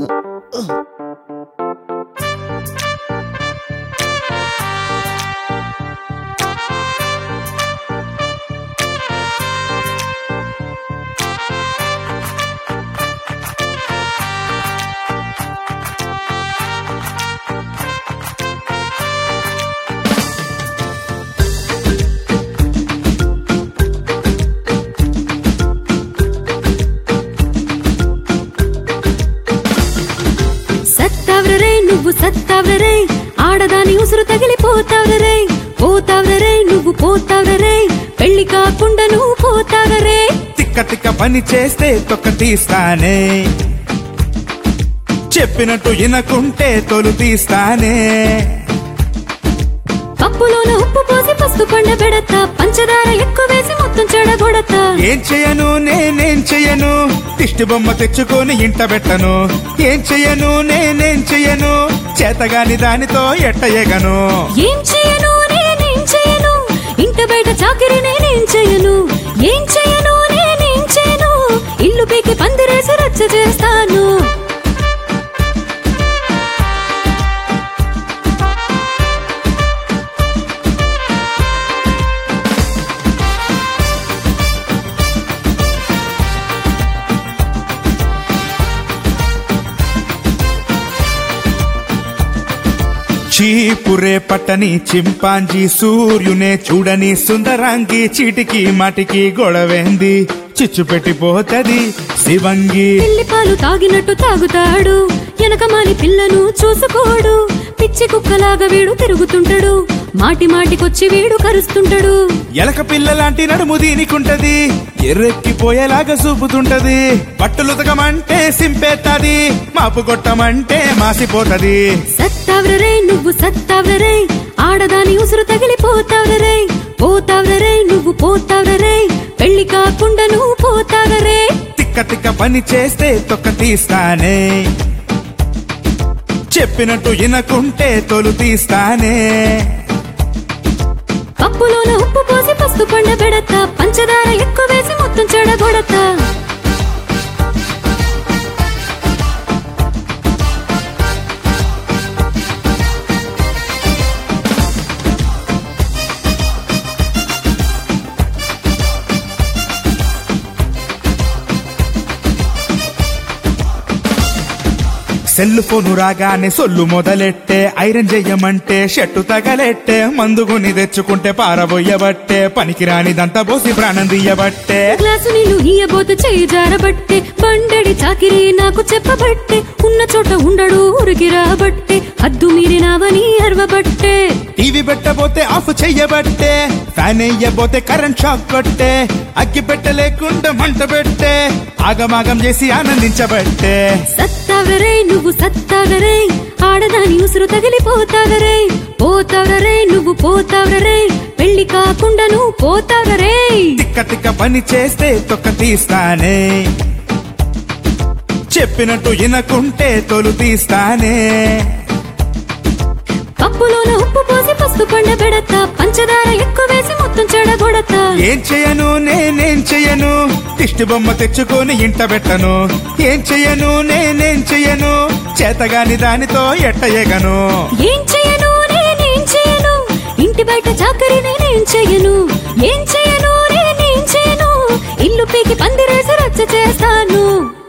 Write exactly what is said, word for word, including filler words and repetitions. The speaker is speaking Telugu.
నువ్వు సత్తావ్రరే ఆడదాని ఉసురు తగిలిపోతావ్రరే పోతావ్రరే నువ్వు పోతావ్రరే పెళ్లి కాకుండా నువ్వు పోతావ్రరే తిక్క తిక్క పని చేస్తే తొక్క తీస్తానే చెప్పినట్టు వినకుంటే తొలు తీస్తానే పప్పులోన ఉప్పు పోసి పస్తు పండ పెడతా పంచదార ఎక్కువ వేసి మొత్తం చెడగొడతా ఏం చెయ్యను నేనేం చెయ్యను దిష్టి బొమ్మ తెచ్చుకొని ఇంట పెట్టను ఏం చెయ్యను నేనేం చెయ్యను చేతగాని దానితో ఎట్ట ఎగను ఏం చెయ్యను నేనేం చెయ్యను ఇంట బయట చాకిరి నేనేం చెయ్యను ఏం చెయ్యను నేనేం చెయ్యను ఇల్లు పీకి పందిరేసి రచ్చ చేస్తాను చీపురే పట్టని చింపాంజీ సూర్యునే చూడని సుందరాంగి చీటికి మాటికి గొడవేంది చిచ్చు పెట్టిపోతది శివంగి పిల్లి పాలు తాగినట్టు తాగుతాడు ఎనకమాలి పిల్లను చూసుకోడు పిచ్చి కుక్కలాగా వీడు తిరుగుతుంటాడు మాటి మాటికొచ్చి వీడు కరుస్తుంటాడు ఎలక పిల్ల లాంటి నడుము దీనికుంటది ఎర్రెక్కిపోయేలాగా చూపుతుంటది పట్టులుతకమంటే సింపేత్తది మాపు కొట్టమంటే మాసిపోతది సత్తావ్రరే నువ్వు సత్తావ్రరే ఆడదాని ఉసురు తగిలిపోతావ్రరే పోతావ్రరే నువ్వు పోతావ్రరే పెళ్లి కాకుండా నువ్వు పోతావ్రరే తిక్క తిక్క పని చేస్తే తొక్క తీస్తానే చెప్పినట్టు వినకుంటే తొలు తీస్తానే పప్పులోన ఉప్పు పోసి పస్తు పండ పెడతా పంచదార ఎక్కువ వేసి మొత్తం చెడగొడతా సెల్లు ఫోను రాగానే సొల్లు మొదలెట్టే ఐరన్ చెయ్యమంటే షట్టు తగలెట్టే మందుగుని తెచ్చుకుంటే పారబోయ్యబట్టే పనికిరానిదంతా పోసి ప్రాణం తీయబట్టే గ్లాసు నీళ్లు ఇయ్యబోతే చెయ్యి జారబట్టే బండడి చాకిరి నాకు చెప్పబట్టే ఉన్న చోట ఉండడు ఊరికి రాబట్టే హద్దు మీరినావని అరవబట్టే టీవీ పెట్టబోతే ఆఫ్ చెయ్యబట్టే ఫ్యాన్ వేయబోతే కరెంట్ షాక్ కొట్టే అగ్గి పెట్టలేకుండా మంట పెట్టే ఆగమాగం చేసి ఆనందించబట్టే సత్తావ్రరే నువ్వు సత్తావ్రరే ఆడదాని ఉసురు తగిలిపోతావ్రరే పోతావ్రరే నువ్వు పోతావ్రరే పెళ్లి కాకుండా నువ్వు పోతావ్రరే తిక్క తిక్క పని చేస్తే తొక్క తీస్తానే చెప్పినట్టు వినకుంటే తొలు తీస్తానే పప్పులోన ఉప్పు పోసి పస్తు పండ పెడతా పంచదార ఎక్కువ వేసి మొత్తం చెడగొడతా ఏం చెయ్యను నేనేం చెయ్యను దిష్టి బొమ్మ తెచ్చుకొని ఇంట పెట్టను ఏం చెయ్యను నేనేం చెయ్యను చేతగాని దానితో ఎట్ట ఎగను ఏం చెయ్యను నేనేం చెయ్యను ఇంటి బయట చాకరి నేనేం చెయ్యను ఏం చెయ్యను నేనేం చెయ్యను ఇల్లు పీకి పందిరేసి రచ్చ చేస్తాను